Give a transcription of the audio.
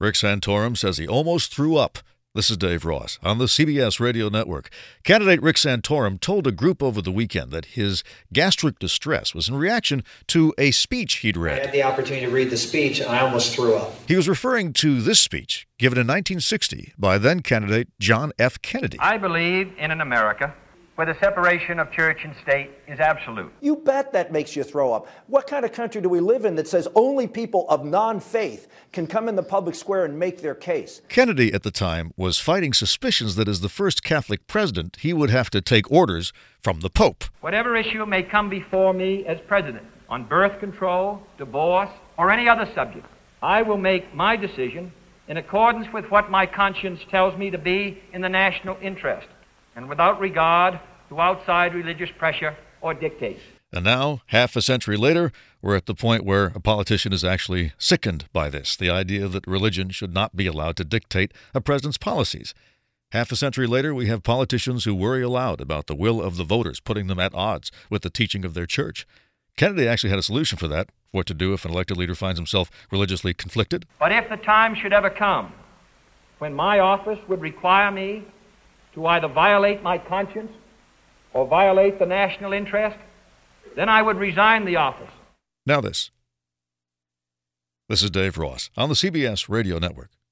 Rick Santorum says he almost threw up. This is Dave Ross on the CBS Radio Network. Candidate Rick Santorum told a group over the weekend that his gastric distress was in reaction to a speech he'd read. I had the opportunity to read the speech, and I almost threw up. He was referring to this speech given in 1960 by then-candidate John F. Kennedy. I believe in an America where the separation of church and state is absolute. You bet that makes you throw up. What kind of country do we live in that says only people of non-faith can come in the public square and make their case? Kennedy at the time was fighting suspicions that as the first Catholic president, he would have to take orders from the Pope. Whatever issue may come before me as president, on birth control, divorce, or any other subject, I will make my decision in accordance with what my conscience tells me to be in the national interest, and without regard to outside religious pressure or dictates. And now, half a century later, we're at the point where a politician is actually sickened by this, the idea that religion should not be allowed to dictate a president's policies. Half a century later, we have politicians who worry aloud about the will of the voters, putting them at odds with the teaching of their church. Kennedy actually had a solution for that, what to do if an elected leader finds himself religiously conflicted. But if the time should ever come when my office would require me to either violate my conscience or violate the national interest, then I would resign the office. Now this. This is Dave Ross on the CBS Radio Network.